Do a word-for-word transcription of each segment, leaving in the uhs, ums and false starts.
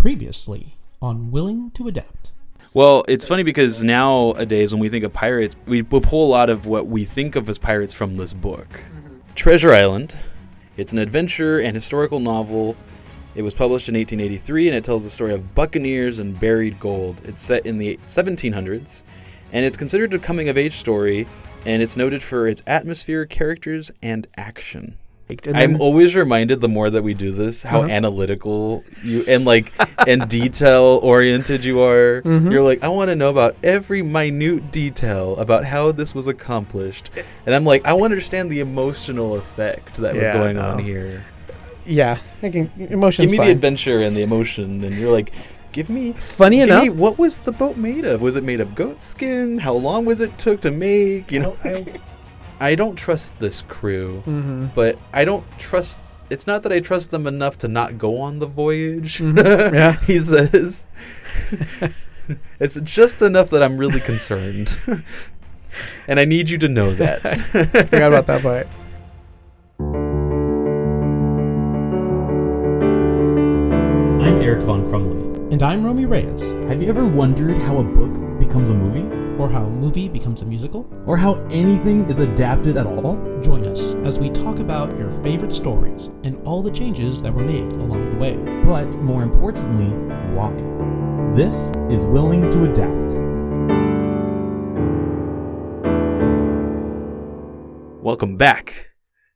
Previously on Willing to Adapt. Well, it's funny because nowadays when we think of pirates, we will pull a lot of what we think of as pirates from this book. Mm-hmm. Treasure Island. It's an adventure and historical novel. It was published in eighteen eighty-three, and it tells the story of buccaneers and buried gold. It's set in the seventeen hundreds, and it's considered a coming-of-age story, and it's noted for its atmosphere, characters, and action. And I'm then, always reminded, the more that we do this, how uh-huh. analytical you and like and detail oriented you are. Mm-hmm. You're like, I want to know about every minute detail about how this was accomplished, and I'm like, I want to understand the emotional effect that yeah, was going no. on here. Yeah, I can, emotions. Give me fine. the adventure and the emotion, and you're like, give me. Funny give enough, me, what was the boat made of? Was it made of goat skin? How long was it took to make? You know. I, I don't trust this crew, mm-hmm. but I don't trust... It's not that I trust them enough to not go on the voyage, mm-hmm. yeah. he says. It's just enough that I'm really concerned. And I need you to know that. Forgot about that part. I'm Eric Von Crumley. And I'm Romy Reyes. Have you ever wondered how a book becomes a movie? Or how a movie becomes a musical? Or how anything is adapted at all? Join us as we talk about your favorite stories and all the changes that were made along the way. But more importantly, why? This is Willing to Adapt. Welcome back.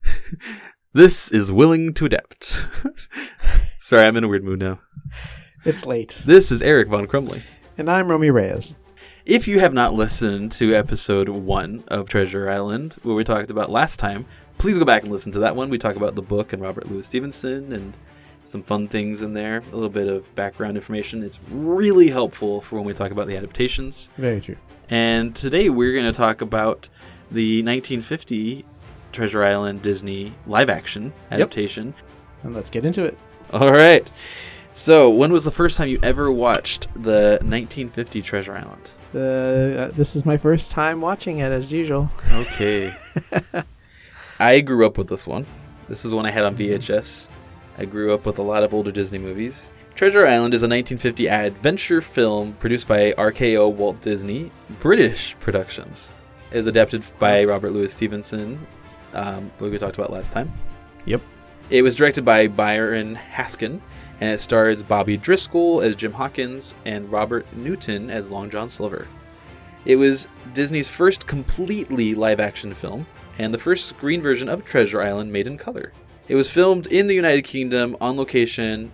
This is Willing to Adapt. Sorry, I'm in a weird mood now. It's late. This is Eric Von Crumley. And I'm Romy Reyes. If you have not listened to episode one of Treasure Island, where we talked about last time, please go back and listen to that one. We talk about the book and Robert Louis Stevenson and some fun things in there, a little bit of background information. It's really helpful for when we talk about the adaptations. Very true. And today we're going to talk about the nineteen fifty Treasure Island Disney live-action adaptation. Yep. And let's get into it. All right. So, when was the first time you ever watched the nineteen fifty Treasure Island? Uh, uh, this is my first time watching it, as usual. Okay. I grew up with this one. This is one I had on V H S. I grew up with a lot of older Disney movies. Treasure Island is a nineteen fifty adventure film produced by R K O Walt Disney British Productions. It is adapted by Robert Louis Stevenson, um, what we talked about last time. Yep. It was directed by Byron Haskin, and it stars Bobby Driscoll as Jim Hawkins and Robert Newton as Long John Silver. It was Disney's first completely live-action film, and the first screen version of Treasure Island made in color. It was filmed in the United Kingdom on location,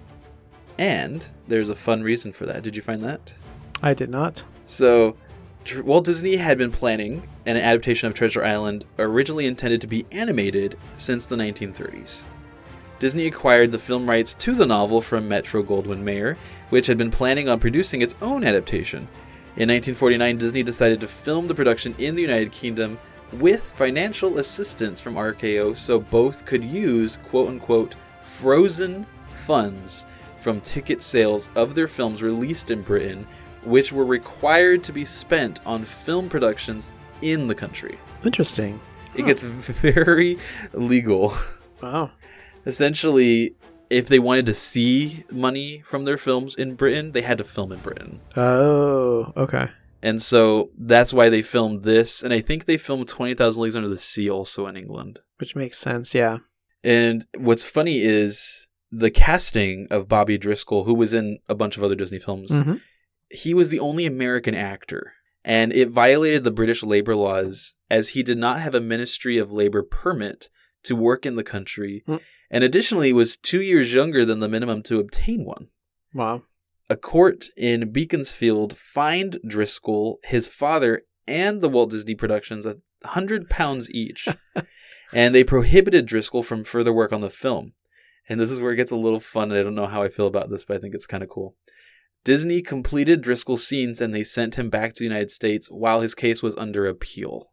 and there's a fun reason for that. Did you find that? I did not. So, Walt Disney had been planning an adaptation of Treasure Island originally intended to be animated since the nineteen thirties. Disney acquired the film rights to the novel from Metro-Goldwyn-Mayer, which had been planning on producing its own adaptation. In nineteen forty-nine, Disney decided to film the production in the United Kingdom with financial assistance from R K O so both could use quote-unquote frozen funds from ticket sales of their films released in Britain, which were required to be spent on film productions in the country. Interesting. It huh. gets very legal. Wow. Essentially, if they wanted to see money from their films in Britain, they had to film in Britain. Oh, okay. And so that's why they filmed this. And I think they filmed twenty thousand Leagues Under the Sea also in England. Which makes sense, yeah. And what's funny is the casting of Bobby Driscoll, who was in a bunch of other Disney films, mm-hmm. he was the only American actor. And it violated the British labor laws as he did not have a Ministry of Labor permit to work in the country. Mm. And additionally, was two years younger than the minimum to obtain one. Wow. A court in Beaconsfield fined Driscoll, his father, and the Walt Disney Productions one hundred pounds each. And they prohibited Driscoll from further work on the film. And this is where it gets a little fun. I don't know how I feel about this, but I think it's kind of cool. Disney completed Driscoll's scenes and they sent him back to the United States while his case was under appeal.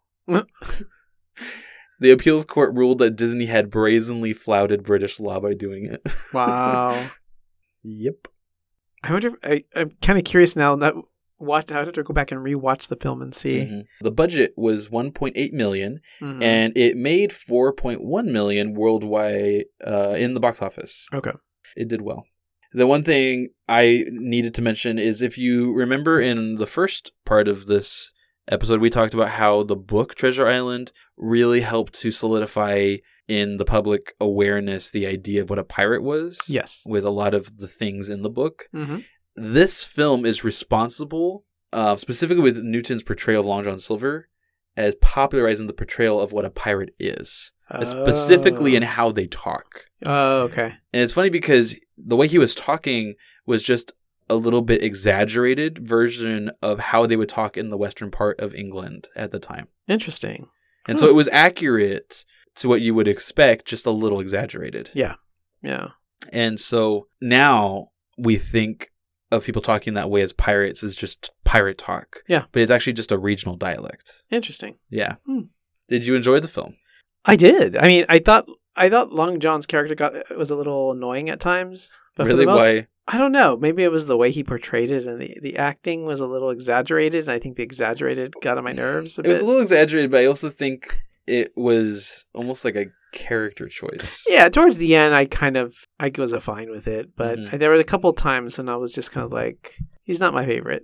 The appeals court ruled that Disney had brazenly flouted British law by doing it. Wow. Yep. I wonder. If, I, I'm kind of curious now. That watch. I have to go back and rewatch the film and see. Mm-hmm. The budget was one point eight million dollars, mm-hmm. and it made four point one million dollars worldwide uh, in the box office. Okay. It did well. The one thing I needed to mention is if you remember in the first part of this episode, we talked about how the book Treasure Island really helped to solidify in the public awareness the idea of what a pirate was. Yes. With a lot of the things in the book. Mm-hmm. This film is responsible, uh, specifically with Newton's portrayal of Long John Silver, as popularizing the portrayal of what a pirate is. Oh. Specifically in how they talk. Oh, okay. And it's funny because the way he was talking was just a little bit exaggerated version of how they would talk in the western part of England at the time. Interesting. And Huh. so it was accurate to what you would expect, just a little exaggerated. Yeah. Yeah. And so now we think of people talking that way as pirates as just pirate talk. Yeah. But it's actually just a regional dialect. Interesting. Yeah. Hmm. Did you enjoy the film? I did. I mean, I thought I thought Long John's character got was a little annoying at times. But Really? For the most, Why? I don't know. Maybe it was the way he portrayed it, and the, the acting was a little exaggerated. And I think the exaggerated got on my nerves a It bit. was a little exaggerated, but I also think it was almost like a character choice. Yeah, towards the end, I kind of I was fine with it, but Mhm. there were a couple times when I was just kind of like, he's not my favorite.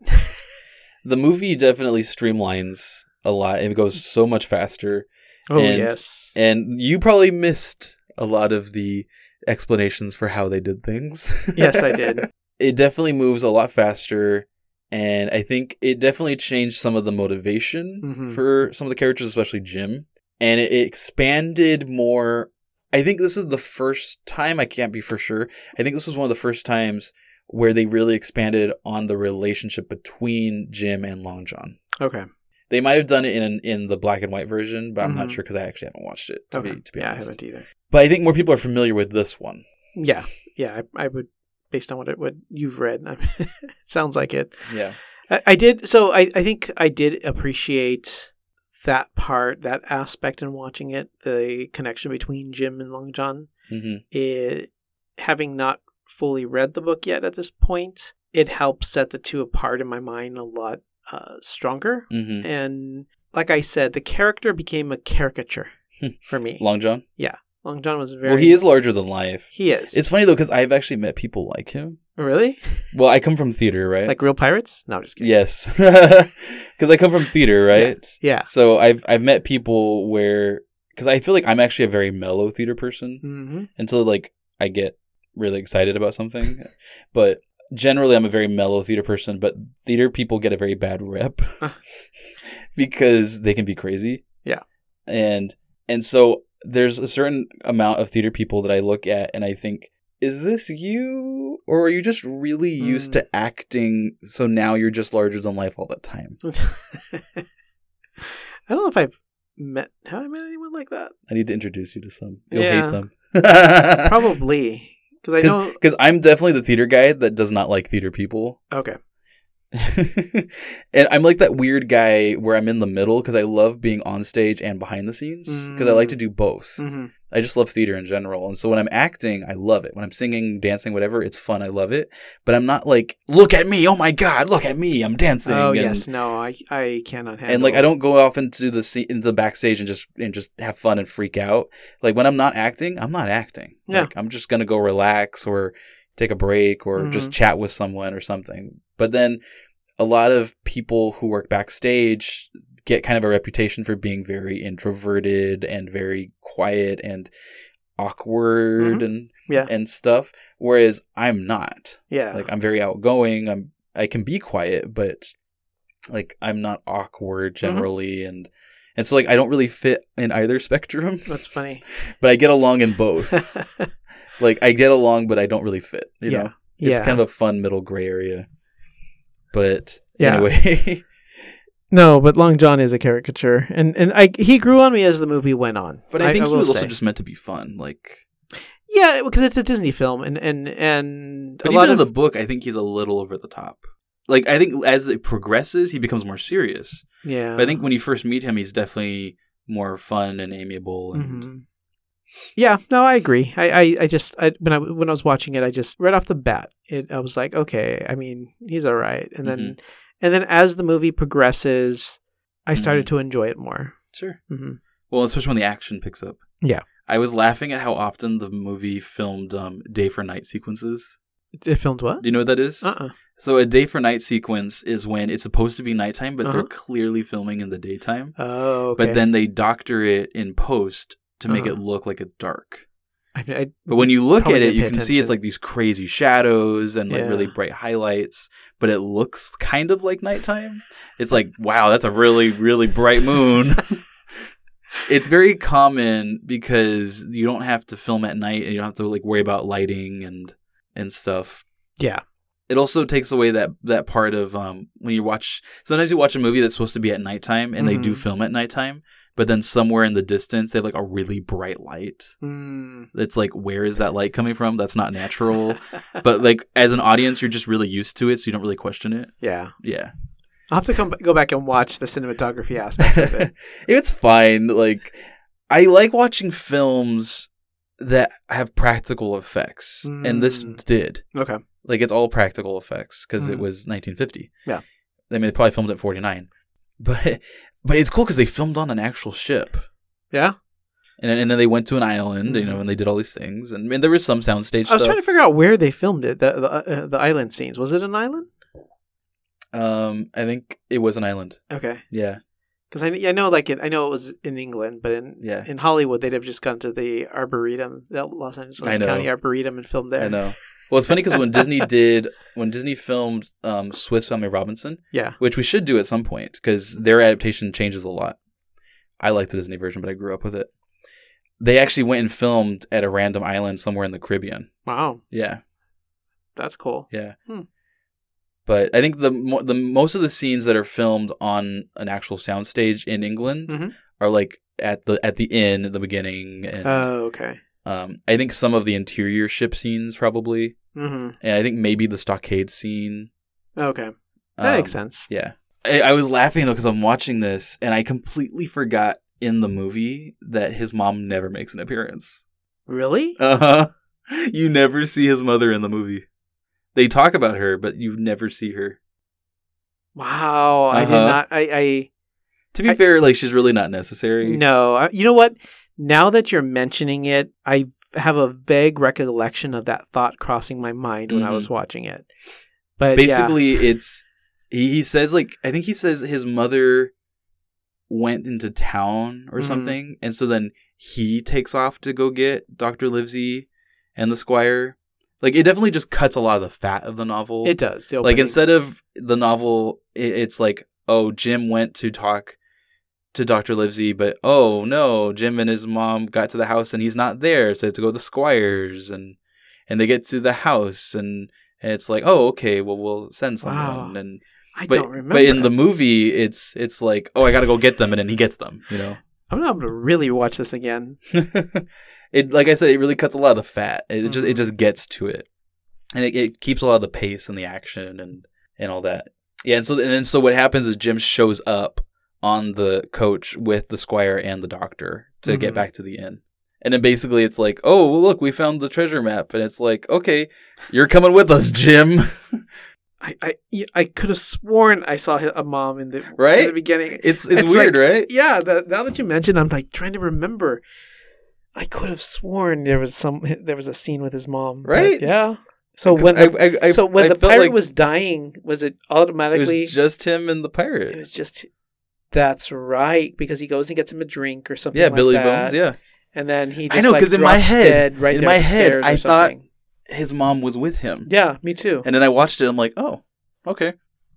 The movie definitely streamlines a lot. It goes so much faster. Oh And- yes, And you probably missed a lot of the explanations for how they did things. yes, I did. It definitely moves a lot faster. And I think it definitely changed some of the motivation Mhm. for some of the characters, especially Jim. And it, it expanded more. I think this is the first time, I can't be for sure. I think this was one of the first times where they really expanded on the relationship between Jim and Long John. Okay, They might have done it in in the black and white version, but I'm not Mhm. sure because I actually haven't watched it, to okay. be to be yeah, I honest. haven't either. But I think more people are familiar with this one. Yeah, yeah, I, I would, based on what it, what you've read, I mean, it sounds like it. Yeah. I, I did. So I, I think I did appreciate that part, that aspect in watching it, the connection between Jim and Long John. hmm It, having not fully read the book yet at this point, it helps set the two apart in my mind a lot uh, stronger. hmm And like I said, the character became a caricature for me. Long John? Long John was very... Well, he is larger than life. He is. It's funny, though, because I've actually met people like him. Really? Well, I come from theater, right? Like real pirates? No, I'm just kidding. Yes. Because I come from theater, right? Yeah. So I've I've met people where... Because I feel like I'm actually a very mellow theater person. Mm-hmm. Until, like, I get really excited about something. But generally, I'm a very mellow theater person. But theater people get a very bad rep. Because they can be crazy. Yeah. And And so there's a certain amount of theater people that I look at and I think, is this you? Or are you just really used Mm. to acting, so now you're just larger than life all the time? I don't know if I've met... Have I met anyone like that? I need to introduce you to some. You'll Yeah. hate them. Probably. Because I know... Because I'm definitely the theater guy that does not like theater people. Okay. And I'm like that weird guy where I'm in the middle because I love being on stage and behind the scenes because I like to do both. Mm-hmm. I just love theater in general. And so when I'm acting, I love it. When I'm singing, dancing, whatever, it's fun. I love it. But I'm not like, look at me. Oh my God, look at me. I'm dancing. Oh, and, yes. No, I I cannot handle... And like, I don't go off into the se- into the backstage and just and just have fun and freak out. Like when I'm not acting, I'm not acting. Yeah. Like, I'm just going to go relax or take a break or Mhm. just chat with someone or something. But then a lot of people who work backstage get kind of a reputation for being very introverted and very quiet and awkward Mhm. and Yeah. and stuff, whereas I'm not. Yeah. Like I'm very outgoing. I'm I can be quiet, but like I'm not awkward generally, and and so like I don't really fit in either spectrum. That's funny. But I get along in both. Like I get along, but I don't really fit. You Yeah. know, it's Yeah. kind of a fun middle gray area. But Yeah. anyway, No, but Long John is a caricature, and and I he grew on me as the movie went on. but I think he will was also say. just meant to be fun. Like, yeah, because it's a Disney film, and and and but a even lot in of the book, I think he's a little over the top. Like I think as it progresses, he becomes more serious. yeah. But I think when you first meet him, he's definitely more fun and amiable. And Mhm. Yeah, no, I agree. I, I, I just I, when I when I was watching it, I just right off the bat, it I was like, okay, I mean, he's all right. And then Mhm. and then as the movie progresses, I started Mhm. to enjoy it more. sure. hmm Well, especially when the action picks up. Yeah. I was laughing at how often the movie filmed um, day for night sequences. It filmed what? Do you know what that is? Uh-uh. So a day for night sequence is when it's supposed to be nighttime, but Uh-huh. they're clearly filming in the daytime. Oh, okay. But then they doctor it in post to make Uh-huh. it look like it's dark. I, I, But when you look probably at it, didn't you pay can see it's attention. like these crazy shadows and like Yeah. really bright highlights, but it looks kind of like nighttime. It's like, wow, that's a really, really bright moon. It's very common because you don't have to film at night and you don't have to like worry about lighting and and stuff. Yeah. It also takes away that that part of um when you watch. Sometimes you watch a movie that's supposed to be at nighttime and they do Mhm. film at nighttime, but then somewhere in the distance they have like a really bright light. Mm. It's like, where is that light coming from? That's not natural. But like as an audience, you're just really used to it, so you don't really question it. Yeah. Yeah. I'll have to come go back and watch the cinematography aspect of it. It's fine. Like, I like watching films that have practical effects, and this Mm. did. Okay. Like, it's all practical effects because it Mm. was nineteen fifty. Yeah. I mean, they probably filmed it at forty-nine. But but it's cool because they filmed on an actual ship. Yeah. And, and then they went to an island, you know, Mhm. and they did all these things. And, and there was some soundstage I was stuff. trying to figure out where they filmed it. The the, uh, the island scenes. Was it an island? Um, I think it was an island. Okay. Yeah. Because I, I know like it, I know it was in England, but in Yeah. in Hollywood they'd have just gone to the Arboretum, the Los Angeles I know. County Arboretum, and filmed there. I know. Well, it's funny because when Disney did, when Disney filmed um, Swiss Family Robinson, Yeah. which we should do at some point because their adaptation changes a lot. I like the Disney version, but I grew up with it. They actually went and filmed at a random island somewhere in the Caribbean. Wow. Yeah, That's cool. yeah. Hmm. But I think the mo- the most of the scenes that are filmed on an actual soundstage in England Mhm. are like at the at the inn at the beginning, and Oh, okay. um, I think some of the interior ship scenes probably, Mm-hmm. and I think maybe the stockade scene. Okay. That Um, makes sense. Yeah. I, I was laughing though because I'm watching this and I completely forgot in the movie that his mom never makes an appearance. Really? Uh huh. You never see his mother in the movie. They talk about her, but you never see her. Wow. I did Uh-huh. not. I. I To be I- fair, like she's really not necessary. No. I, you know what? Now that you're mentioning it, I have a vague recollection of that thought crossing my mind when I Mhm. was watching it. But Basically, it's he, he says like I think he says his mother went into town or Mhm. something, and so then he takes off to go get Doctor Livesey and the Squire. Like it definitely just cuts a lot of the fat of the novel. yeah, it does. The Like opening. instead of the novel, it, it's like, oh, Jim went to talk to Doctor Livesey, but oh no, Jim and his mom got to the house and he's not there, so they have to go to the Squires, and and they get to the house and. And it's like, oh, okay, well, we'll send someone. Wow. And I but, don't remember. But in the movie, it's it's like, oh, I gotta go get them, and then he gets them. You know, I'm gonna have to really watch this again. it like I said, it really cuts a lot of the fat. It just it Mhm. just gets to it, and it, it keeps a lot of the pace and the action and and all that. Yeah, and so and then so what happens is Jim shows up on the coach with the Squire and the Doctor to get Mhm. back to the inn. And then basically it's like, oh, well, look, we found the treasure map. And it's like, okay, you're coming with us, Jim. I, I, yeah, I could have sworn I saw hi- a mom in the Right? in the beginning. It's it's, It's weird, like- right? Yeah, the, now that you mentioned, I'm like trying to remember. I could have sworn there was some there was a scene with his mom. but Right? yeah. So 'Cause when the, I, I, I, so when I the felt pirate like was dying, was it it automatically? was just him and the it pirate. was just. That's right, because he goes and gets him a drink or something. Yeah, like Billy that, Bones, yeah. And then he just I know, like, because in my drops head, dead right in there my at the head, stairs or I thought something. his mom was with him. Yeah, me too. And then I watched it, I'm like, oh, okay.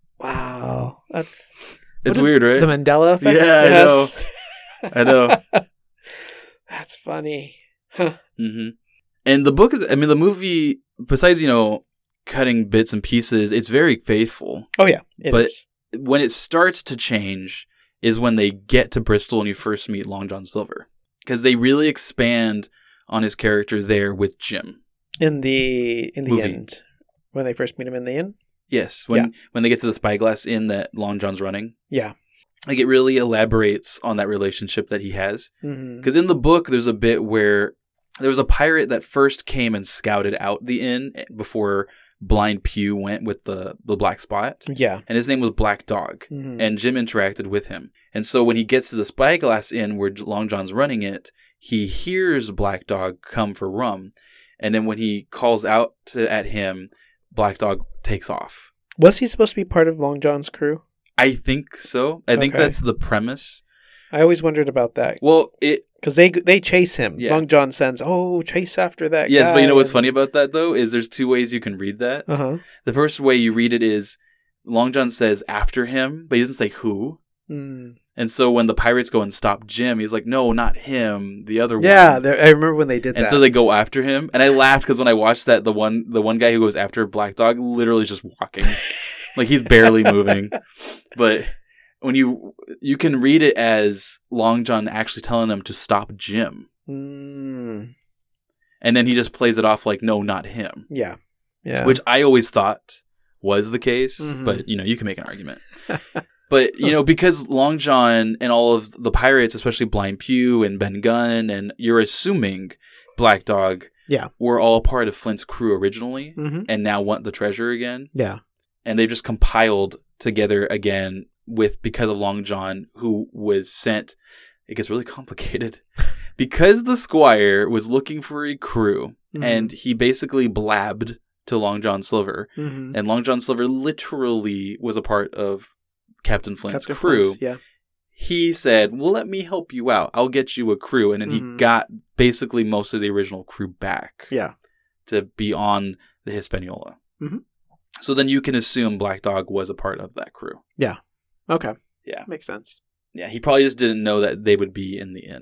Wow, that's It's what weird, right? the Mandela effect. Yeah, I know. I know. That's funny. hmm And the book is, I mean, the movie, besides, you know, cutting bits and pieces, it's very faithful. Oh yeah, it But- is. When it starts to change is when they get to Bristol and you first meet Long John Silver. Because they really expand on his character there with Jim. in the in the Movie. end when they first meet him in the inn. Yes, when when they get to the Spyglass Inn that Long John's running. Yeah. Like, it really elaborates on that relationship that he has. Mm-hmm. Because in the book, there's a bit where there was a pirate that first came and scouted out the inn before Blind Pew went with the, the black spot. Yeah. And his name was Black Dog. Mhm. And Jim interacted with him. And so when he gets to the Spyglass Inn where Long John's running it, he hears Black Dog come for rum. And then when he calls out to, at him, Black Dog takes off. Was he supposed to be part of Long John's crew? I think so. I think Okay. that's the premise. I always wondered about that. Well, it Because they they chase him. Yeah. Long John sends, oh, chase after that yes, guy. but you know what's funny about that though is there's two ways you can read that. Uh-huh. The first way you read it is Long John says after him, but he doesn't say who. Mm. And so when the pirates go and stop Jim, he's like, no, not him, the other Yeah, one. there- I remember when they did And that. so they go after him, and I laughed because when I watched that, the one the one guy who goes after Black Dog literally is just walking, like he's barely moving. But when you you can read it as Long John actually telling them to stop Jim, Mm. and then he just plays it off like, no, not him, Yeah. Yeah. which I always thought was the case. Mhm. But you know, you can make an argument. But, you know, because Long John and all of the pirates, especially Blind Pew and Ben Gunn, and you're assuming Black Dog Yeah. were all part of Flint's crew originally Mm-hmm. and now want the treasure again. Yeah. And they've just compiled together again with because of Long John, who was sent. It gets really complicated. Because the Squire was looking for a crew Mhm. and he basically blabbed to Long John Silver. Mm-hmm. And Long John Silver literally was a part of Captain Flint's Captain crew. Flint, yeah. He said, well, let me help you out. I'll get you a crew. And then Mhm. he got basically most of the original crew back Yeah. to be on the Hispaniola. Mhm. So then you can assume Black Dog was a part of that crew. Okay. Yeah. Makes sense. Yeah, he probably just didn't know that they would be in the inn.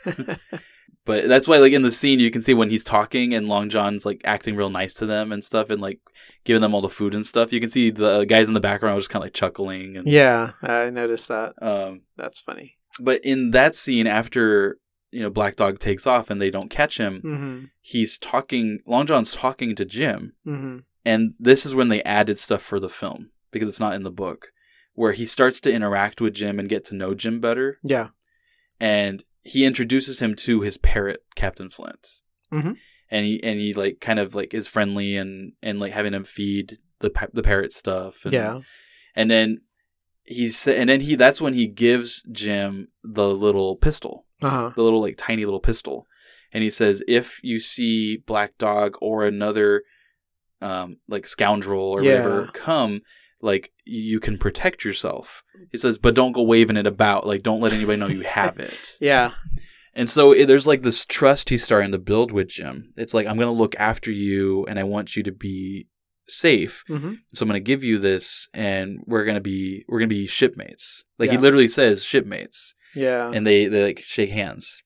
But that's why, like, in the scene, you can see when he's talking and Long John's, like, acting real nice to them and stuff and, like, giving them all the food and stuff. You can see the guys in the background just kind of, like, chuckling. And, Yeah, I noticed that. um, That's funny. but in that scene, after, you know, Black Dog takes off and they don't catch him, Mm-hmm. he's talking, Long John's talking to Jim. Mm-hmm. And this is when they added stuff for the film because it's not in the book, where he starts to interact with Jim and get to know Jim better. Yeah. And he introduces him to his parrot, Captain Flint. Mhm. And he and he like kind of like is friendly and, and like having him feed the pa- the parrot stuff. And, Yeah. And then he's and then he that's when he gives Jim the little pistol, Uh-huh. the little like tiny little pistol, and he says, if you see Black Dog or another um like scoundrel or Yeah. whatever come, like you can protect yourself. He says, but don't go waving it about. Like, don't let anybody know you have it. Yeah. And so it, there's like this trust he's starting to build with Jim. It's like, I'm going to look after you and I want you to be safe. Mm-hmm. So I'm going to give you this and we're going to be, we're going to be shipmates. Like Yeah. he literally says shipmates, Yeah. and they, they like shake hands.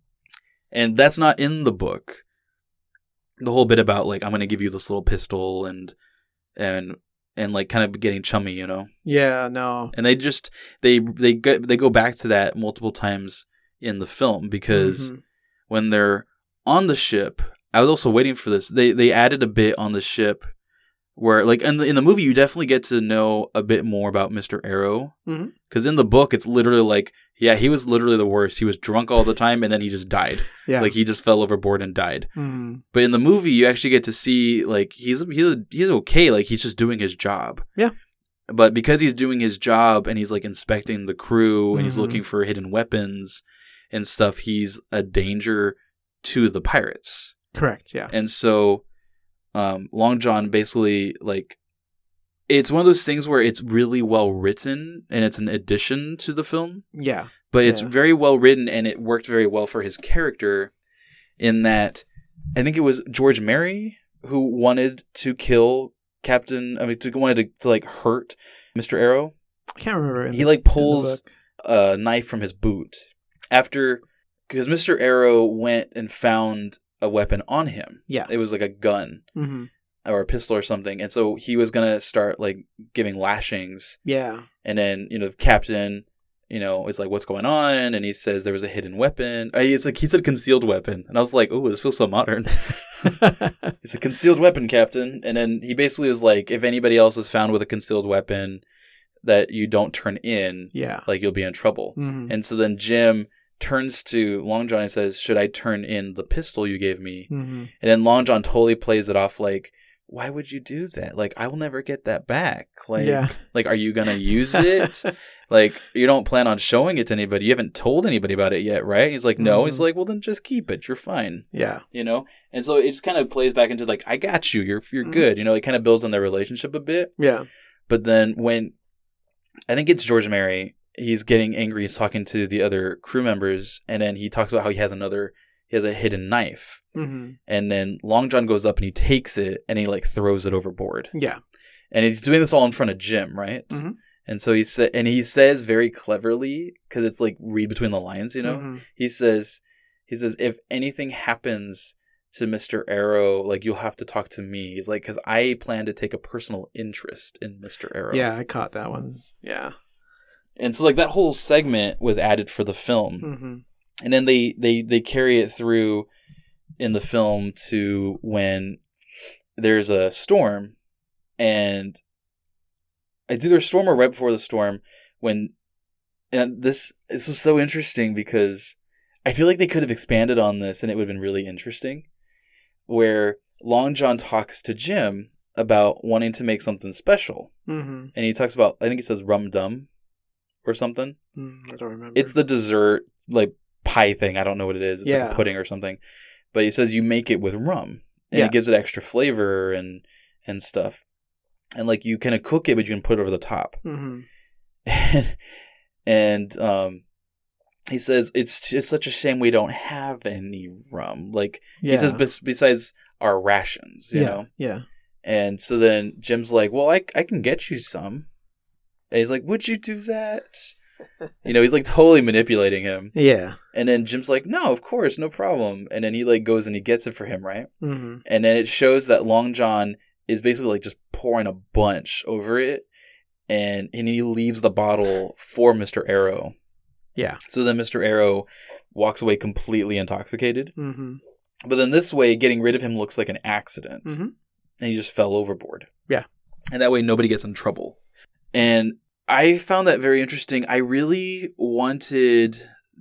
And that's not in the book. The whole bit about like, I'm going to give you this little pistol and, and, and like kind of getting chummy, you know? Yeah, no. And they just, they, they go, they go back to that multiple times in the film because Mhm. when they're on the ship, I was also waiting for this. They they added a bit on the ship where, like, in the, in the movie, you definitely get to know a bit more about Mister Arrow. Mhm. Because in the book, it's literally like, yeah, he was literally the worst. He was drunk all the time, and then he just died. Yeah. Like, he just fell overboard and died. Mhm. But in the movie, you actually get to see, like, he's he's he's okay. Like, he's just doing his job. Yeah. But because he's doing his job and he's, like, inspecting the crew and he's Mhm. looking for hidden weapons and stuff, he's a danger to the pirates. Correct, yeah. And so um, Long John basically, like, it's one of those things where it's really well written and it's an addition to the film. Yeah. But it's Yeah. very well written and it worked very well for his character in that I think it was George Merry who wanted to kill Captain, I mean, to, wanted to, to like hurt Mister Arrow. I can't remember. in He the- like in the pulls book. a knife from his boot after, because Mister Arrow went and found a weapon on him. Yeah. It was like a gun Mhm. or a pistol or something. And so he was going to start like giving lashings. Yeah. And then, you know, the captain, you know, is like, what's going on? And he says there was a hidden weapon. Uh, He's like, he said concealed weapon. And I was like, oh, this feels so modern. It's a concealed weapon, Captain. And then he basically was like, if anybody else is found with a concealed weapon that you don't turn in, Yeah. like you'll be in trouble. Mhm. And so then Jim turns to Long John and says, should I turn in the pistol you gave me? Mhm. And then Long John totally plays it off like, why would you do that? Like, I will never get that back. Like, Yeah. like, are you gonna use it? Like, you don't plan on showing it to anybody. You haven't told anybody about it yet, right? He's like, no. Mhm. He's like, well, then just keep it. You're fine. Yeah. You know? And so it just kind of plays back into like, I got you. You're you're Mhm. good. You know, it kind of builds on their relationship a bit. Yeah. But then when I think it's George Mary, he's getting angry. He's talking to the other crew members, and then he talks about how he has another. He has a hidden knife. Mm-hmm. And then Long John goes up and he takes it and he like throws it overboard. Yeah. And he's doing this all in front of Jim, right? Mm-hmm. And so he said, and he says very cleverly, because it's like read between the lines, you know. Mm-hmm. He says, he says, if anything happens to Mister Arrow, like you'll have to talk to me. He's like, because I plan to take a personal interest in Mister Arrow. Yeah, I caught that one. Yeah. And so like that whole segment was added for the film. Mm-hmm. And then they, they, they carry it through in the film to when there's a storm, and it's either a storm or right before the storm when, and this, this was so interesting because I feel like they could have expanded on this and it would have been really interesting, where Long John talks to Jim about wanting to make something special. Mm-hmm. And he talks about, I think he says rum dum or something. Mm, I don't remember. It's the dessert, like, pie thing. I don't know what it is. It's Yeah. like a pudding or something. But he says you make it with rum. And Yeah. it gives it extra flavor and and stuff. And, like, you kind of cook it, but you can put it over the top. Mm-hmm. and and um, he says, it's just such a shame we don't have any rum. Like, Yeah. he says, bes- besides our rations, you yeah. know? Yeah. And so then Jim's like, well, I, I can get you some. And he's like, would you do that? You know, he's like totally manipulating him. Yeah. And then Jim's like, no, of course, no problem. And then he like goes and he gets it for him, right? Mm-hmm. And then it shows that Long John is basically like just pouring a bunch over it. And, and he leaves the bottle for Mister Arrow. Yeah. So then Mister Arrow walks away completely intoxicated. Mm-hmm. But then this way, getting rid of him looks like an accident. Mm-hmm. And he just fell overboard. Yeah. And that way nobody gets in trouble. And I found that very interesting. I really wanted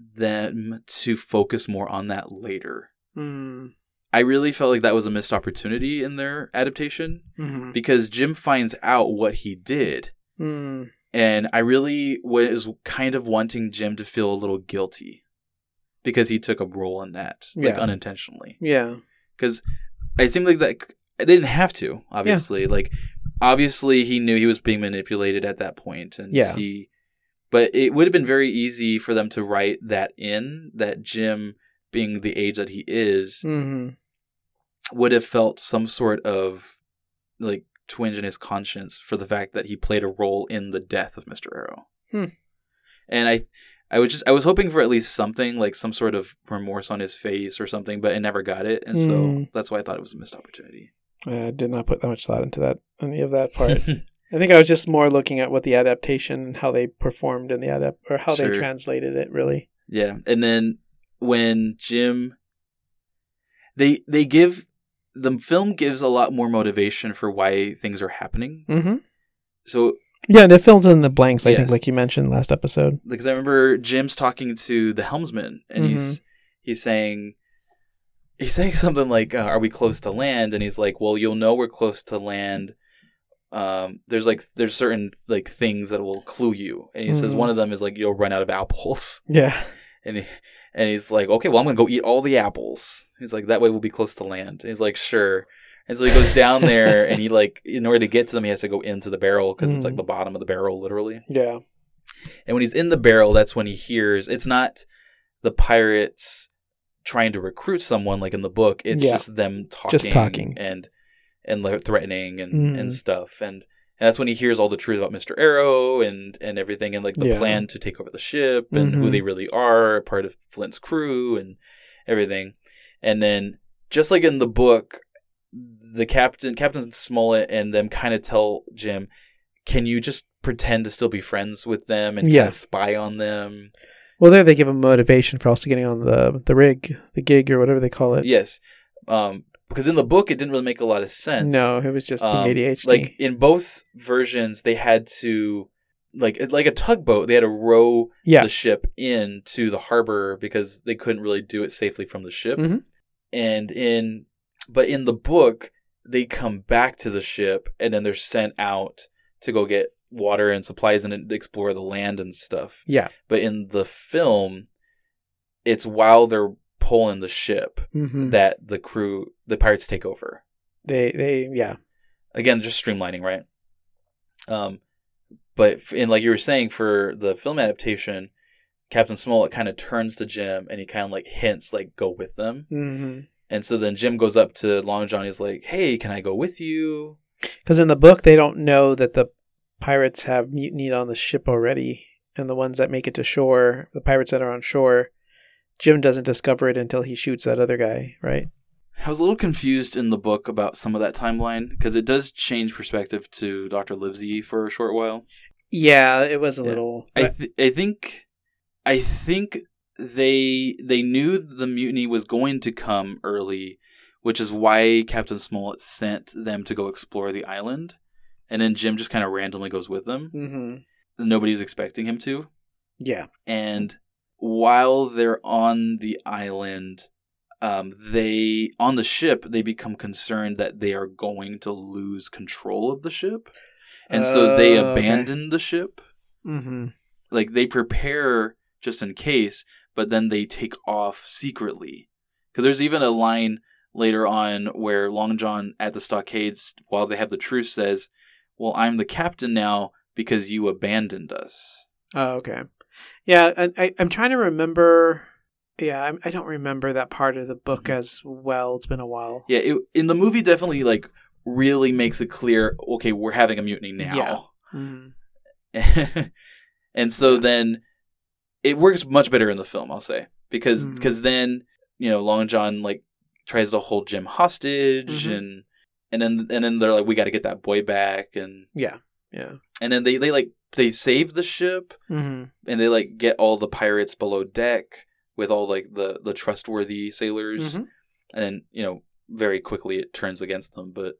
them to focus more on that later. Mm. I really felt like that was a missed opportunity in their adaptation Mm-hmm. because Jim finds out what he did. Mm. And I really was kind of wanting Jim to feel a little guilty because he took a role in that, like Yeah. unintentionally. Yeah. Because it seemed like that they didn't have to, obviously. Yeah. Like, obviously, he knew he was being manipulated at that point, and yeah. he. But it would have been very easy for them to write that in, that Jim, being the age that he is, mm-hmm. would have felt some sort of like twinge in his conscience for the fact that he played a role in the death of Mister Arrow. Hmm. And I, I was just I was hoping for at least something, like some sort of remorse on his face or something, but I never got it, and mm. so that's why I thought it was a missed opportunity. I did not put that much thought into that, any of that part. I think I was just more looking at what the adaptation and how they performed in the adapt or how sure. they translated it, really. Yeah, and then when Jim, they they give the film gives a lot more motivation for why things are happening. Mm-hmm. So yeah, and it fills in the blanks. I yes. think, like you mentioned last episode. Because I remember Jim's talking to the helmsman, and mm-hmm. he's he's saying. He's saying something like, uh, are we close to land? And he's like, well, you'll know we're close to land. Um, there's like, there's certain like things that will clue you. And he mm-hmm. says one of them is like, you'll run out of apples. Yeah. And he, and he's like, okay, well, I'm going to go eat all the apples. He's like, that way we'll be close to land. And he's like, sure. And so he goes down there and he like, in order to get to them, he has to go into the barrel because mm-hmm. it's like the bottom of the barrel, literally. Yeah. And when he's in the barrel, that's when he hears, it's not the pirates trying to recruit someone like in the book. It's yeah. just them talking, just talking. and and like, threatening and, mm. and stuff. And, and that's when he hears all the truth about Mister Arrow and, and everything, and like the yeah. plan to take over the ship and mm-hmm. who they really are, part of Flint's crew and everything. And then just like in the book, the captain, Captain Smollett and them kind of tell Jim, can you just pretend to still be friends with them and yeah. kind of spy on them? Well, there they give him motivation for also getting on the the rig, the gig, or whatever they call it. Yes, um, because in the book it didn't really make a lot of sense. No, it was just um, A D H D. Like in both versions, they had to like like a tugboat. They had to row yeah. the ship into the harbor because they couldn't really do it safely from the ship. Mm-hmm. And in but in the book, they come back to the ship, and then they're sent out to go get water and supplies and explore the land and stuff. Yeah. But in the film, it's while they're pulling the ship Mm-hmm. that the crew, the pirates take over. They, they, yeah. Again, just streamlining, right? Um, but in like you were saying, for the film adaptation, Captain Smollett kind of turns to Jim and he kind of like hints, like, go with them. Mm-hmm. And so then Jim goes up to Long John. He's like, hey, can I go with you? Because in the book, they don't know that the pirates have mutinied on the ship already. And the ones that make it to shore, the pirates that are on shore, Jim doesn't discover it until he shoots that other guy, right? I was a little confused in the book about some of that timeline because it does change perspective to Doctor Livesey for a short while. Yeah, it was a Yeah. little... I th- I think I think they they knew the mutiny was going to come early, which is why Captain Smollett sent them to go explore the island, and then Jim just kind of randomly goes with them. Mm-hmm. Nobody was expecting him to. Yeah. And while they're on the island, um, they on the ship they become concerned that they are going to lose control of the ship, and so they Oh, okay. abandon the ship. Mm-hmm. Like they prepare just in case, but then they take off secretly. Because there's even a line later on where Long John at the stockades, while they have the truce, says, "Well, I'm the captain now because you abandoned us." Oh, okay. Yeah, I, I, I'm trying to remember... Yeah, I, I don't remember that part of the book Mhm. as well. It's been a while. Yeah, it, in the movie, definitely like really makes it clear. Okay, we're having a mutiny now. Mm-hmm. And so then it works much better in the film, I'll say, because Mhm. because then you know Long John like tries to hold Jim hostage, Mhm. and and then and then they're like, we got to get that boy back, and Yeah, yeah. and then they, they like they save the ship, Mm-hmm. and they like get all the pirates below deck with all like the the trustworthy sailors, Mhm. and then you know very quickly it turns against them, but.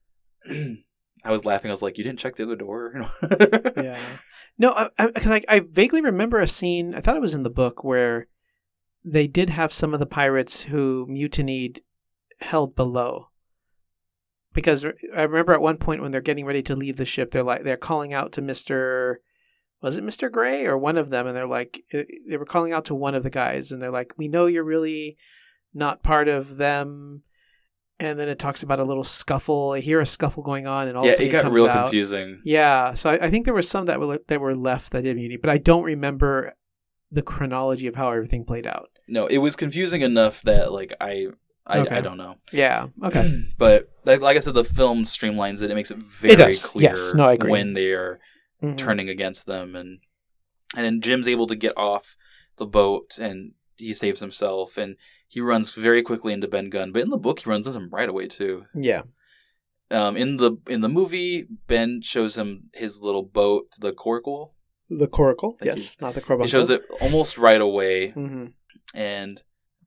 I was laughing. I was like, "You didn't check the other door." Yeah. No, because I, I, I vaguely remember a scene, I thought it was in the book, where they did have some of the pirates who mutinied held below. Because I remember at one point when they're getting ready to leave the ship, they're like they're calling out to Mister Was it Mister Gray or one of them? And they're like, they were calling out to one of the guys, and they're like, "We know you're really not part of them." And then it talks about a little scuffle. I hear a scuffle going on, and all Yeah, of a sudden it got comes real out. confusing. Yeah, so I, I think there were some that were that were left that did mutiny, but I don't remember the chronology of how everything played out. No, it was confusing enough that like I I, Okay. I don't know. Yeah. Okay. But like, like I said, the film streamlines it. It makes it very does. clear Yes. No, I agree. when they are Mhm. turning against them, and and then Jim's able to get off the boat and he saves himself, and he runs very quickly into Ben Gunn. But in the book, he runs into him right away too. Yeah. Um, in the in the movie, Ben shows him his little boat, the Coracle. The coracle. Thank Yes, not the coracle. He shows it almost right away, Mm-hmm. and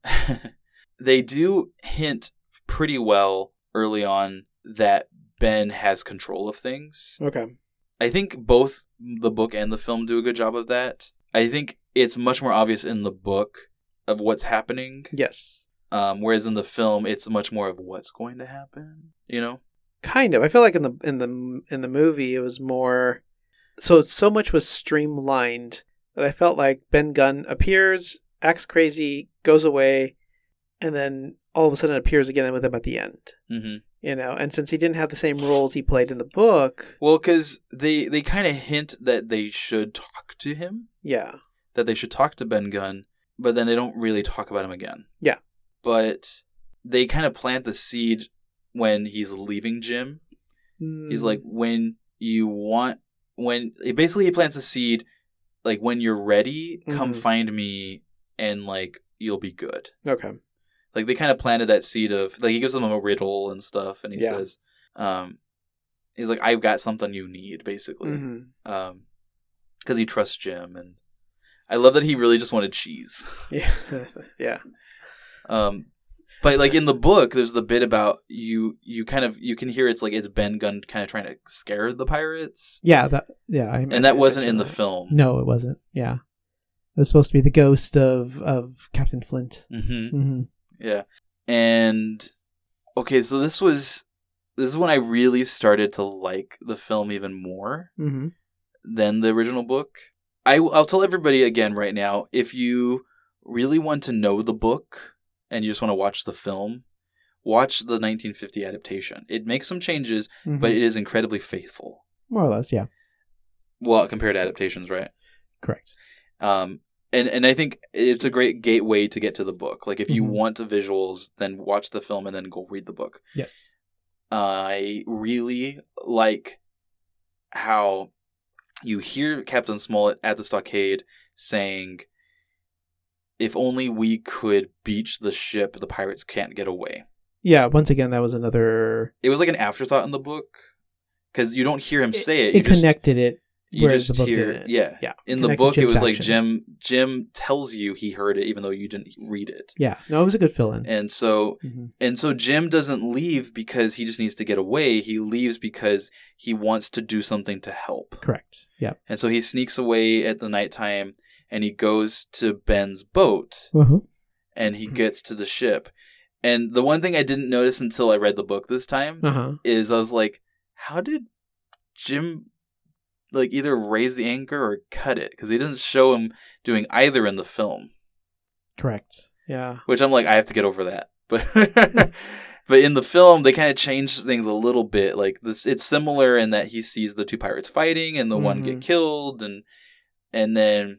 they do hint pretty well early on that Ben has control of things. Okay. I think both the book and the film do a good job of that. I think it's much more obvious in the book of what's happening, Yes. um, whereas in the film, it's much more of what's going to happen. You know? Kind of. I feel like in the in the in the movie it was more. So so much was streamlined that I felt like Ben Gunn appears, acts crazy, goes away, and then all of a sudden appears again with him at the end. Mm-hmm. You know, and since he didn't have the same roles he played in the book, Well, because they they kind of hint that they should talk to him, yeah, that they should talk to Ben Gunn, but then they don't really talk about him again. Yeah. But they kind of plant the seed when he's leaving Jim. He's like, when you want, when basically he plants a seed, like when you're ready, come Mhm. find me, and like you'll be good. okay, Like they kind of planted that seed of like he gives them a riddle and stuff, and he Yeah. says, um, he's like, I've got something you need, basically. mm-hmm. Um, because he trusts Jim, and I love that he really just wanted cheese. yeah, yeah, Um, but like in the book, there's the bit about you. You kind of you can hear it's like it's Ben Gunn kind of trying to scare the pirates, yeah. That yeah, I, and that I wasn't in the mentioned film. that. No, it wasn't. Yeah, it was supposed to be the ghost of of Captain Flint. Mm-hmm. Mm-hmm. Yeah, and okay, so this was this is when I really started to like the film even more Mm-hmm. than the original book. I, I'll tell everybody again right now, if you really want to know the book and you just want to watch the film, watch the nineteen fifty adaptation. It makes some changes, Mm-hmm. but it is incredibly faithful. More or less, yeah. Well, compared to adaptations, right? Correct. Um, and, and I think it's a great gateway to get to the book. Like, if you Mhm. want the visuals, then watch the film and then go read the book. Yes. I really like how you hear Captain Smollett at the stockade saying, if only we could beach the ship, the pirates can't get away. Yeah, once again, that was another... It was like an afterthought in the book, because you don't hear him say it. It You just, connected it, you whereas just the book hear, didn't. yeah. Yeah. In the Connected book, it Jim's was like actions. Jim Jim tells you he heard it, even though you didn't read it. Yeah. No, it was a good fill-in. And so, Mm-hmm. and so Jim doesn't leave because he just needs to get away. He leaves because he wants to do something to help. Correct. Yeah. And so he sneaks away at the nighttime, and he goes to Ben's boat, Uh-huh. and he gets to the ship. And the one thing I didn't notice until I read the book this time Uh-huh. is I was like, how did Jim like either raise the anchor or cut it? Because he doesn't show him doing either in the film. Correct. Yeah. Which I'm like, I have to get over that. But but in the film, they kind of change things a little bit. Like this, it's similar in that he sees the two pirates fighting, and the one Mhm. get killed, and and then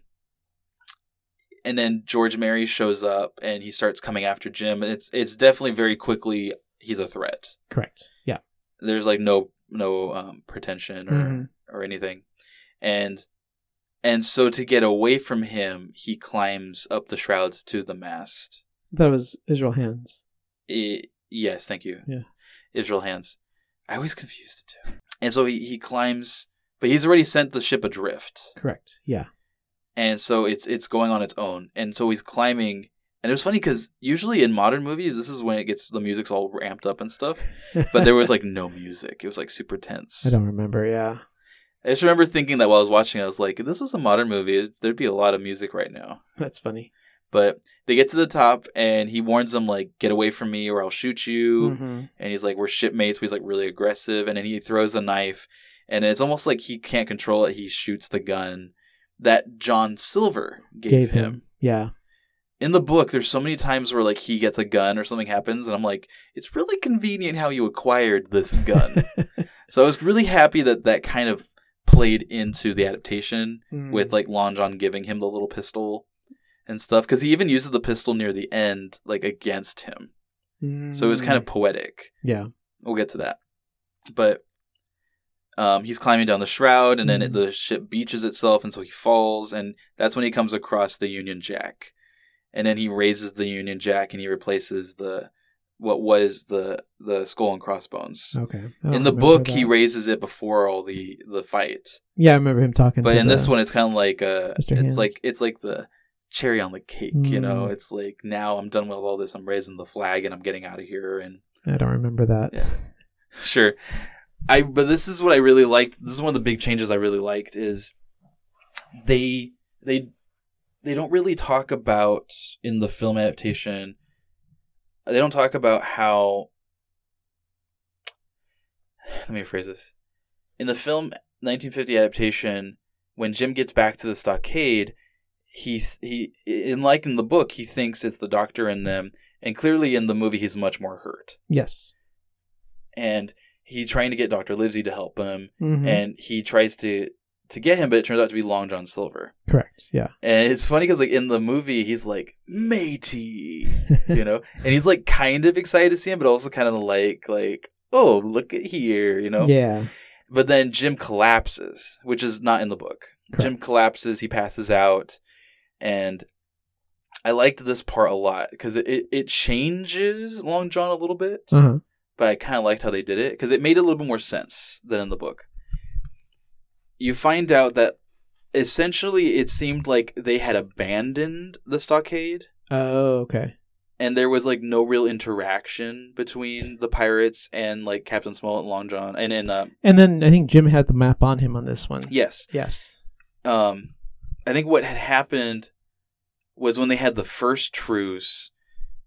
and then George Mary shows up, and he starts coming after Jim. And it's it's definitely very quickly he's a threat. Correct. Yeah. There's like no no um, pretension or Mhm. or anything, and and so to get away from him, he climbs up the shrouds to the mast. That was Israel Hands. I, yes, thank you. Yeah. Israel Hands. I always confused the two. And so he, he climbs, but he's already sent the ship adrift. Correct. Yeah. And so it's it's going on its own. And so he's climbing. And it was funny because usually in modern movies, this is when it gets, the music's all ramped up and stuff. But there was like no music. It was like super tense. I don't remember. Yeah. I just remember thinking that while I was watching, I was like, if this was a modern movie, there'd be a lot of music right now. That's funny. But they get to the top, and he warns them, like, get away from me or I'll shoot you. Mm-hmm. And he's like, we're shipmates. He's like really aggressive. And then he throws a knife, and it's almost like he can't control it. He shoots the gun that John Silver gave, Gave him. him. Yeah. In the book, there's so many times where like he gets a gun or something happens, and I'm like, it's really convenient how you acquired this gun. So I was really happy that that kind of played into the adaptation Mm. with like Lon John giving him the little pistol and stuff, because he even uses the pistol near the end, like against him. Mm. So it was kind of poetic. Yeah. We'll get to that. But um, he's climbing down the shroud, and then Mhm. it, the ship beaches itself, and so he falls, and that's when he comes across the Union Jack. And then he raises the Union Jack, and he replaces the what was the the skull and crossbones. Okay. I don't In the remember book, he that. raises it before all the the fight. Yeah, I remember him talking. But to in this the- one, it's kind of like uh, Mister it's Hands. like it's like the cherry on the cake. You know, Mm. it's like now I'm done with all this. I'm raising the flag, and I'm getting out of here. And I don't remember that. yeah, sure. I but this is what I really liked. This is one of the big changes I really liked is they they they don't really talk about in the film adaptation. They don't talk about how. Let me rephrase this. In the film nineteen fifty adaptation, when Jim gets back to the stockade, he he in like in the book he thinks it's the Doctor and them, and clearly in the movie he's much more hurt, Yes. and he's trying to get Doctor Livesey to help him, Mhm. and he tries to to get him, but it turns out to be Long John Silver. Correct. Yeah. And it's funny because like in the movie he's like matey, you know, and he's like kind of excited to see him, but also kind of like like oh look at here, you know. Yeah. But then Jim collapses, which is not in the book. Correct. Jim collapses, he passes out, and I liked this part a lot because it, it, it changes Long John a little bit, Uh huh. but I kind of liked how they did it because it made a little bit more sense than in the book. You find out that essentially it seemed like they had abandoned the stockade, Oh, okay. and there was like no real interaction between the pirates and like Captain Smollett and Long John, and then uh, And then I think Jim had the map on him on this one. yes. Yes. Um, I think what had happened was when they had the first truce,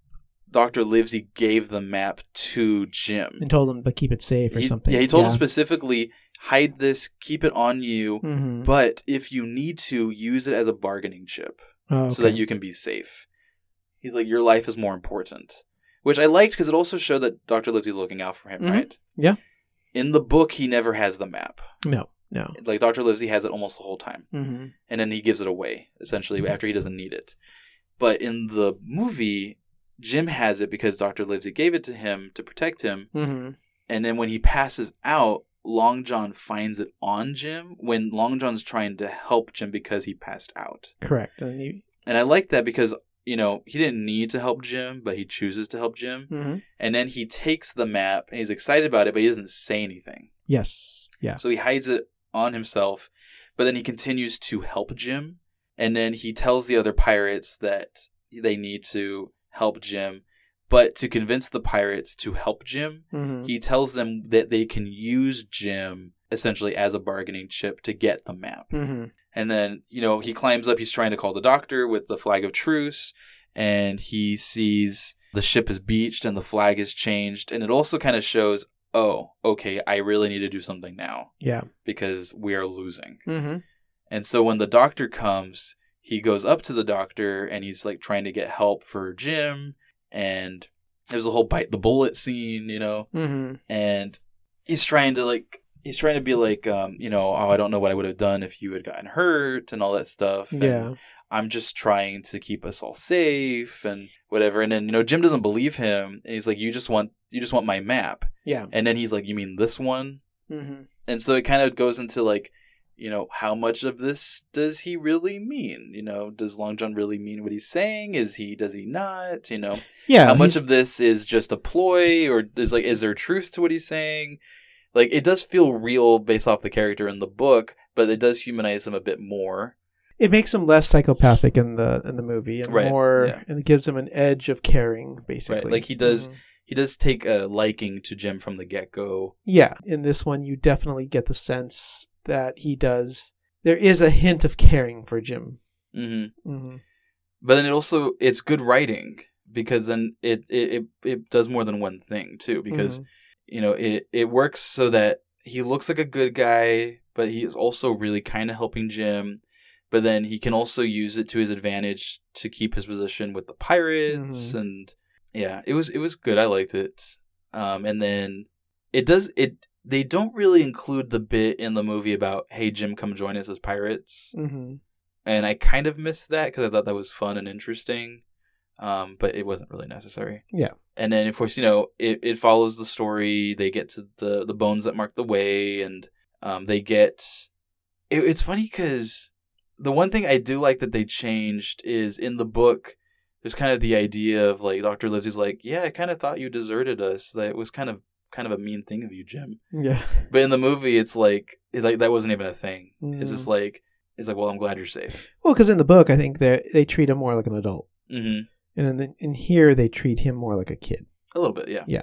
Doctor Livesey gave the map to Jim. And told him to keep it safe or he, something. Yeah, he told yeah. him specifically, hide this, keep it on you, mm-hmm. but if you need to, use it as a bargaining chip oh, okay. so that you can be safe. He's like, your life is more important. Which I liked because it also showed that Doctor Livesey's looking out for him, mm-hmm. right? Yeah. In the book, he never has the map. No, no. Like, Doctor Livesey has it almost the whole time. Mm-hmm. And then he gives it away, essentially, after he doesn't need it. But in the movie, Jim has it because Doctor Livesey gave it to him to protect him. Mm-hmm. And then when he passes out, Long John finds it on Jim when Long John's trying to help Jim because he passed out. Correct. And, he... and I like that because, you know, he didn't need to help Jim, but he chooses to help Jim. Mm-hmm. And then he takes the map and he's excited about it, but he doesn't say anything. Yes. Yeah. So he hides it on himself, but then he continues to help Jim. And then he tells the other pirates that they need to help Jim. But to convince the pirates to help Jim, mm-hmm. he tells them that they can use Jim essentially as a bargaining chip to get the map. Mm-hmm. And then, you know, he climbs up. He's trying to call the doctor with the flag of truce. And he sees the ship is beached and the flag is changed. And it also kind of shows, oh, okay, I really need to do something now. Yeah. Because we are losing. Mm-hmm. And so when the doctor comes, he goes up to the doctor and he's like trying to get help for Jim. And there's a whole bite the bullet scene, you know, mm-hmm. and he's trying to like, he's trying to be like, um, you know, oh, I don't know what I would have done if you had gotten hurt and all that stuff. And yeah. I'm just trying to keep us all safe and whatever. And then, you know, Jim doesn't believe him. And he's like, you just want, you just want my map. Yeah. And then he's like, you mean this one? Mm-hmm. And so it kind of goes into like, you know, how much of this does he really mean? You know, does Long John really mean what he's saying? Is he, does he not? You know, yeah. How much of this is just a ploy, or is like, is there truth to what he's saying? Like, it does feel real based off the character in the book, but it does humanize him a bit more. It makes him less psychopathic in the in the movie, and right. more, yeah. and it gives him an edge of caring, basically. Right. Like he does, mm-hmm. he does take a liking to Jim from the get go. Yeah. In this one, you definitely get the sense that he does. There is a hint of caring for Jim. Mm-hmm. Mm-hmm. But then it also, it's good writing because then it it, it, it does more than one thing too. Because, mm-hmm. you know, it, it works so that he looks like a good guy, but he is also really kind of helping Jim. But then he can also use it to his advantage to keep his position with the pirates. Mm-hmm. And yeah, it was, it was good. I liked it. Um, and then it does, it, they don't really include the bit in the movie about, hey, Jim, come join us as pirates. Mm-hmm. And I kind of missed that because I thought that was fun and interesting. Um, but it wasn't really necessary. Yeah. And then, of course, you know, it, it follows the story. They get to the, the bones that mark the way. And um, they get... It, it's funny because the one thing I do like that they changed is in the book, there's kind of the idea of, like, Doctor Livesey's like, yeah, I kind of thought you deserted us. That it was kind of kind of a mean thing of you, Jim. Yeah. But in the movie, it's like, it, like that wasn't even a thing. Mm. It's just like, it's like, well, I'm glad you're safe. Well, because in the book, I think they they treat him more like an adult. Mm-hmm. And in, the, in here, they treat him more like a kid. A little bit, yeah. Yeah.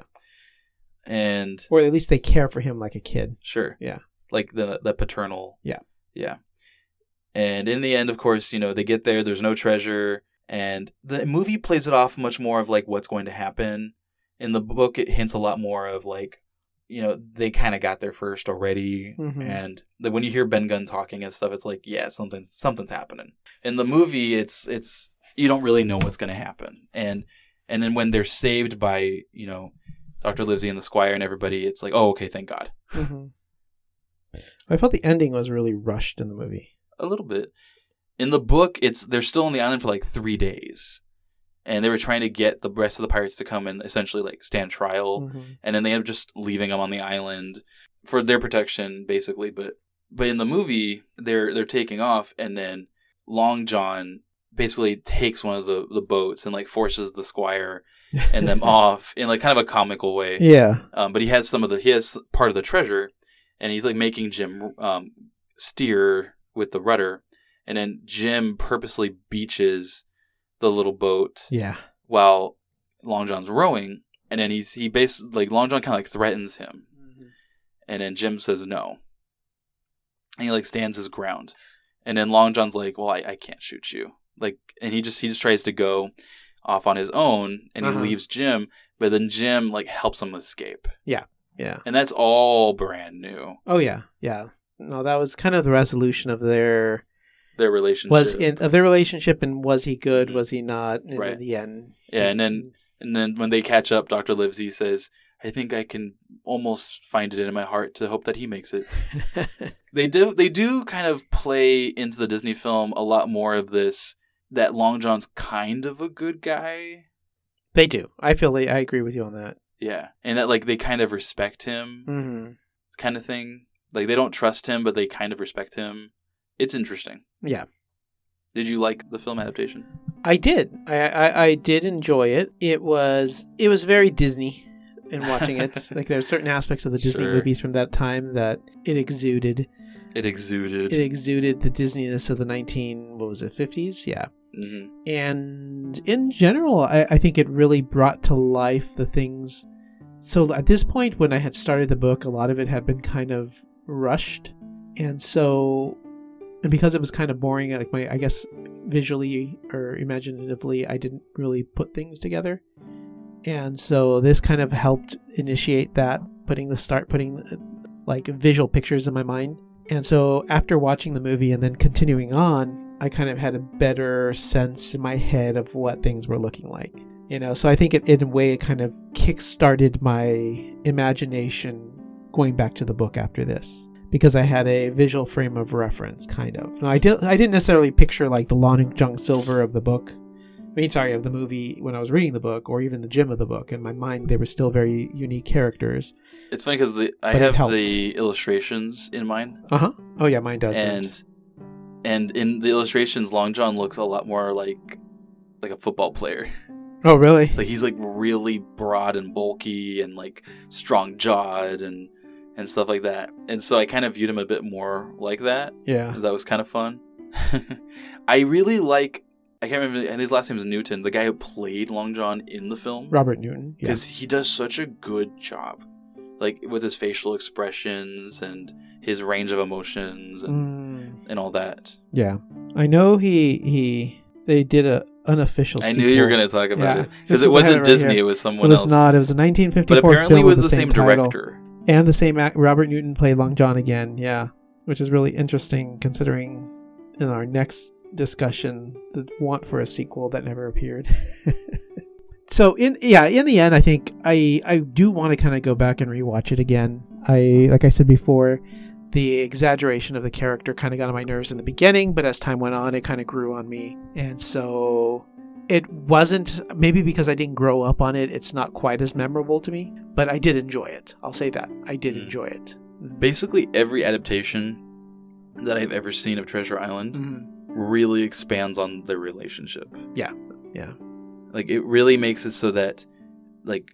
And... Or at least they care for him like a kid. Sure. Yeah. Like the the paternal... Yeah. Yeah. And in the end, of course, you know, they get there, there's no treasure, and the movie plays it off much more of, like, what's going to happen. In the book, it hints a lot more of, like, you know, they kind of got there first already, mm-hmm. and the, when you hear Ben Gunn talking and stuff, it's like, yeah, something's something's happening. In the movie, it's it's you don't really know what's going to happen, and and then when they're saved by, you know, Doctor Livesey and the Squire and everybody, it's like, oh, okay, thank God. Mm-hmm. I felt the ending was really rushed in the movie. A little bit. In the book, it's they're still on the island for like three days. And they were trying to get the rest of the pirates to come and essentially like stand trial. Mm-hmm. And then they ended up just leaving them on the island for their protection, basically. But but in the movie, they're they're taking off, and then Long John basically takes one of the, the boats and like forces the Squire and them off in like kind of a comical way. Yeah. Um, but he has some of the he has part of the treasure, and he's like making Jim um, steer with the rudder, and then Jim purposely beaches the little boat. Yeah. While Long John's rowing, and then he's he basically like Long John kind of like threatens him, mm-hmm. and then Jim says no, and he like stands his ground, and then Long John's like, well, I, I can't shoot you, like, and he just he just tries to go. off on his own, and Uh-huh. he leaves Jim, but then Jim like helps him escape. Yeah. And that's all brand new. Oh yeah, yeah. No, that was kind of the resolution of their Their relationship. was in of their relationship, and was he good? Mhm. Was he not? And Right. in the end, Yeah, and then and then when they catch up, Doctor Livesey says, "I think I can almost find it in my heart to hope that he makes it." They do they do kind of play into the Disney film a lot more of this, that Long John's kind of a good guy. they do. I feel like I agree with you on that. Yeah. And that like they kind of respect him Mm-hmm. kind of thing. Like they don't trust him, but they kind of respect him. It's interesting. Yeah, Did you like the film adaptation? I did. I, I I did enjoy it. It was it was very Disney in watching it. Like there are certain aspects of the Disney Sure. movies from that time that it exuded. It exuded. It exuded the Disneyness of the nineteen what was it fifties? Yeah. hmm And in general, I, I think it really brought to life the things. So at this point, when I had started the book, a lot of it had been kind of rushed, and so, and because it was kind of boring, like my, I guess, visually or imaginatively, I didn't really put things together, and so this kind of helped initiate that, putting the start, putting uh, like visual pictures in my mind. And so after watching the movie and then continuing on, I kind of had a better sense in my head of what things were looking like. You know, so I think it, in a way, it kind of kick-started my imagination going back to the book after this, because I had a visual frame of reference, kind of. Now, I, did, I didn't necessarily picture like the Long John Silver of the book. I mean, sorry, of the movie when I was reading the book, or even the Jim of the book. In my mind, they were still very unique characters. It's funny because I But it have helped. the illustrations in mine. Uh huh. Oh yeah, mine doesn't. And and in the illustrations, Long John looks a lot more like like a football player. Oh really? Like he's like really broad and bulky and like strong jawed and and stuff like that. And so I kind of viewed him a bit more like that. Yeah. That was kind of fun. I really like. I can't remember, and his last name is Newton, the guy who played Long John in the film. Robert Newton. Yeah. Because he does such a good job. Like, with his facial expressions and his range of emotions and, Mm, and all that. yeah. I know he he they did a unofficial. I sequel. knew you were going to talk about Yeah, it. just Because it 'cause I had wasn't it right Disney, here. it was It someone was else. not. It was a nineteen fifty-four But apparently it film was with the same title. director. And the same act, Robert Newton played Long John again, yeah. Which is really interesting considering in our next discussion the want for a sequel that never appeared. So in yeah, in the end I think I I do want to kind of go back and rewatch it again. I like I said before, the exaggeration of the character kind of got on my nerves in the beginning, but as time went on it kind of grew on me. And so it wasn't, maybe because I didn't grow up on it, it's not quite as memorable to me, but I did enjoy it. I'll say that. I did Mm. enjoy it. Basically, every adaptation that I've ever seen of Treasure Island Mhm. really expands on their relationship. Yeah. Yeah. Like, it really makes it so that, like,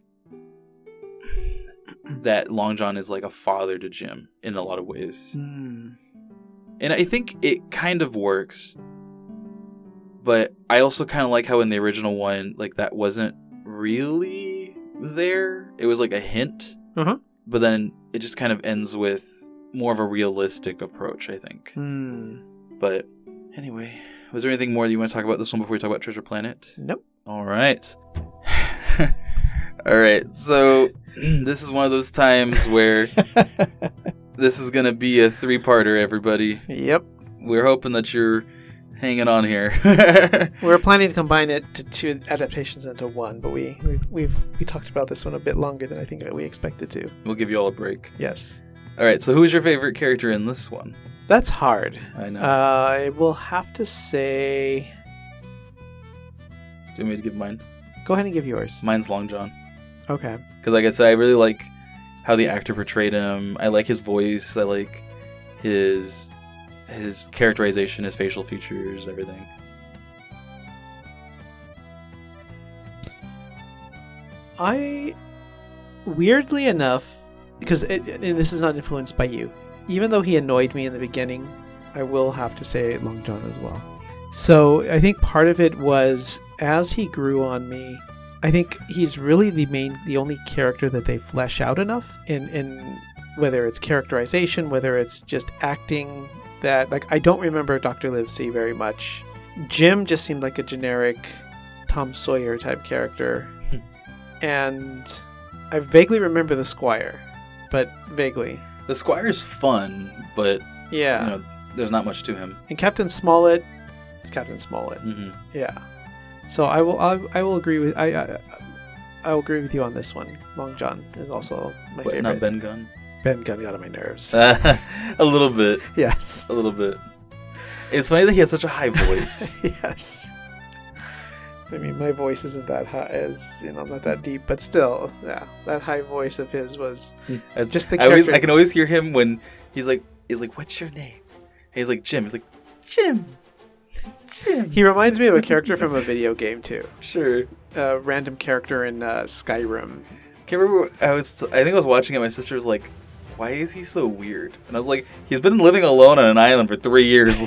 that Long John is like a father to Jim in a lot of ways. Mm. And I think it kind of works. But I also kind of like how in the original one, like, that wasn't really there. It was like a hint. Uh-huh. But then it just kind of ends with more of a realistic approach, I think. Mm. But anyway, was there anything more you want to talk about this one before we talk about Treasure Planet? Nope. All right. All right. So this is one of those times where this is going to be a three-parter, everybody. Yep. We're hoping that you're hanging on here. We were planning to combine it to two adaptations into one, but we we've, we've we talked about this one a bit longer than I think that we expected to. We'll give you all a break. Yes. All right. So who's your favorite character in this one? That's hard. I know. Uh, I will have to say... Do you want me to give mine? Go ahead and give yours. Mine's Long John. Okay. Because, like I said, I really like how the actor portrayed him. I like his voice. I like his his characterization, his facial features, everything. I, weirdly enough, because it, and this is not influenced by you, even though he annoyed me in the beginning, I will have to say Long John as well. So I think part of it was as he grew on me, I think he's really the main, the only character that they flesh out enough in, in whether it's characterization, whether it's just acting, that, like, I don't remember Doctor Livesey very much. Jim just seemed like a generic Tom Sawyer type character. And I vaguely remember the Squire, but vaguely. The Squire's fun, but Yeah. you know, there's not much to him. And Captain Smollett, it's Captain Smollett. Mm-hmm. Yeah. So I will I, I will agree with I, I I will agree with you on this one. Long John is also my But favorite. not Ben Gunn. Ben Gunn got on my nerves. Uh, a little bit. Yes. A little bit. It's funny that he has such a high voice. Yes. I mean, my voice isn't that high, as you know, I'm not that deep, but still, yeah, that high voice of his was As, just the I, always, character. I can always hear him when he's like, he's like, "What's your name?" And he's like, "Jim." He's like, "Jim, Jim." He reminds me of a character from a video game too. Sure. A random character in uh, Skyrim. Can't remember. I was. I think I was watching it. My sister was like, "Why is he so weird?" And I was like, "He's been living alone on an island for three years."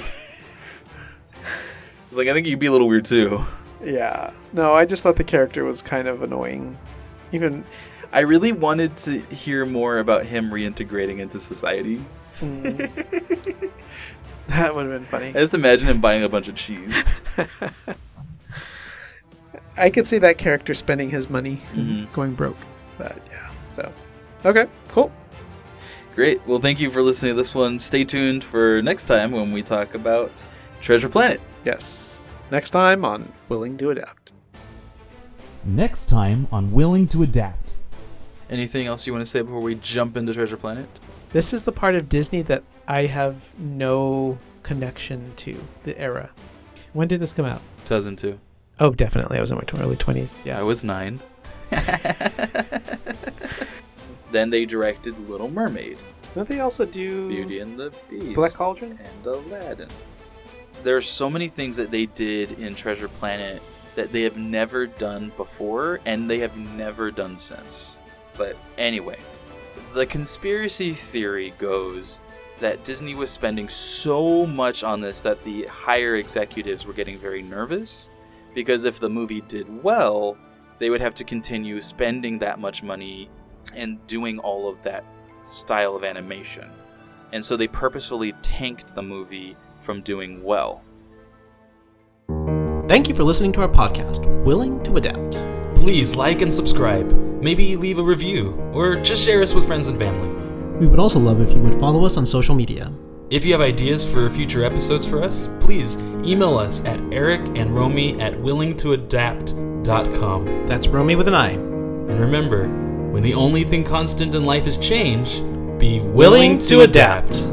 Like, I think you'd be a little weird too. Yeah. No, I just thought the character was kind of annoying. Even I really wanted to hear more about him reintegrating into society. mm, that would have been funny. I just imagine him buying a bunch of cheese. I could see that character spending his money Mhm. going broke. But yeah. So okay, cool. Great. Well, thank you for listening to this one. Stay tuned for next time when we talk about Treasure Planet. Yes. Next time on Willing to Adapt. Next time on Willing to Adapt. Anything else you want to say before we jump into Treasure Planet? This is the part of Disney that I have no connection to, the era. When did this come out? two thousand two. Oh, definitely. I was in my early twenties. Yeah, Yeah. I was nine. Then they directed Little Mermaid, Don't they also do Beauty and the Beast, Black Cauldron? and Aladdin. There are so many things that they did in Treasure Planet that they have never done before, and they have never done since. But anyway, the conspiracy theory goes that Disney was spending so much on this that the higher executives were getting very nervous, because if the movie did well, they would have to continue spending that much money and doing all of that style of animation. And so they purposefully tanked the movie from doing well. Thank you for listening to our podcast, Willing to Adapt. Please like and subscribe. Maybe leave a review, or just share us with friends and family. We would also love if you would follow us on social media. If you have ideas for future episodes for us, please email us at Eric and Romy at willing to adapt dot com. That's Romy with an I. And remember, when the only thing constant in life is change, be willing, Willing to to adapt. adapt.